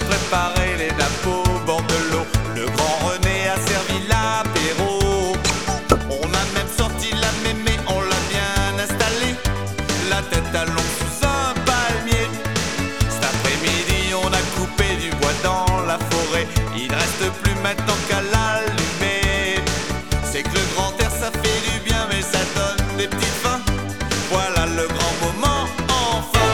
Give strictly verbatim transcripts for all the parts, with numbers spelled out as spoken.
préparé les nappes au bord de l'eau. Le grand René a servi l'apéro. On a même sorti la mémé, on l'a bien installée, la tête à l'ombre sous un palmier. Cet après-midi on a coupé du bois dans la forêt. Il ne reste plus maintenant qu'à l'allumer. C'est que le grand air ça fait du bien, mais ça donne des petites faims. Voilà le grand moment enfin.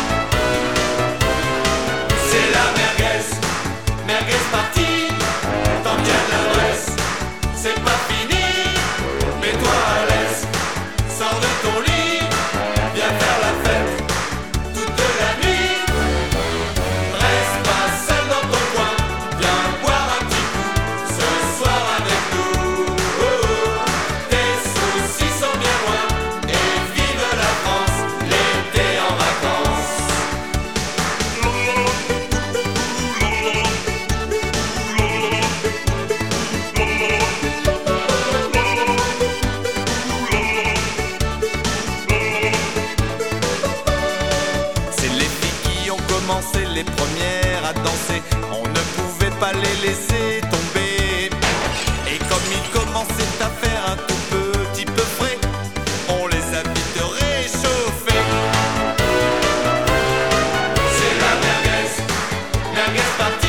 C'est la merguez, merguez partie. Tant qu'il y a de l'adresse, c'est pas fini. Mets-toi à l'aise, sors de ton lit, viens faire la fête toute la nuit. Reste pas seul dans ton coin, viens boire un petit coup ce soir avec nous. Oh, oh. Tes soucis sont bien loin et vive la France, l'été en vacances. C'est les filles qui ont commencé les premières à danser. On ne pouvait pas les laisser tomber. Et comme ils commençaient à faire un tout petit peu frais, on les a vite réchauffés. C'est la merguez, merguez partie.